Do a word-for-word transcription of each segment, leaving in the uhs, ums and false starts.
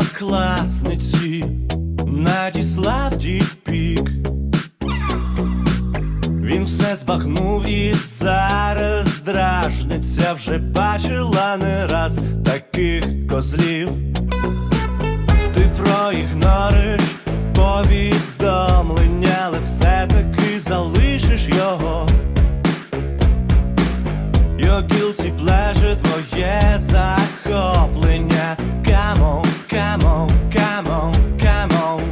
однокласниці надіслав діпік. Він все збагнув і зараз дражниться. Вже бачила не раз таких козлів. Ти проігнориш повідомлення, але все-таки залишиш його. Your guilty pleasure, твоє захоплення. Come on, come on, come on, come on.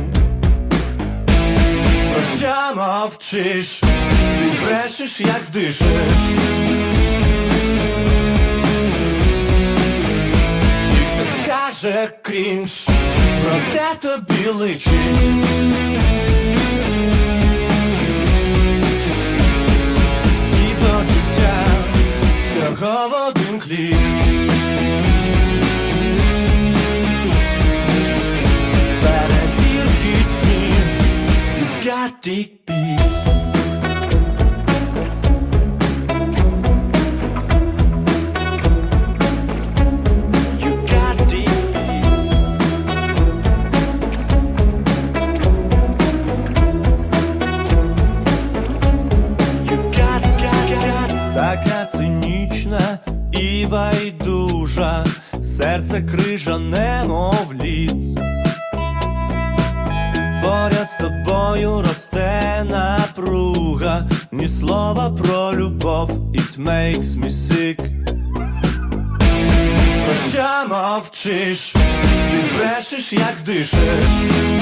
Про що мовчиш? Ти брешеш, як дишиш. Ніхто скаже крінж, проте тобі личить. Всі почуття всього в один клік. Перевір хітні, you got dick pic. You got dick pic. You got, got, got. Така цинічна і байдужа, серце крижане, мов лід. Поряд з тобою росте напруга, ні слова про любов, it makes me sick. Про що мовчиш? Ти брешеш, як дишиш.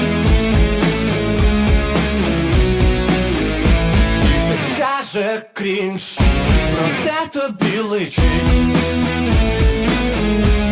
Ніхто скаже крінж, проте тобі личить.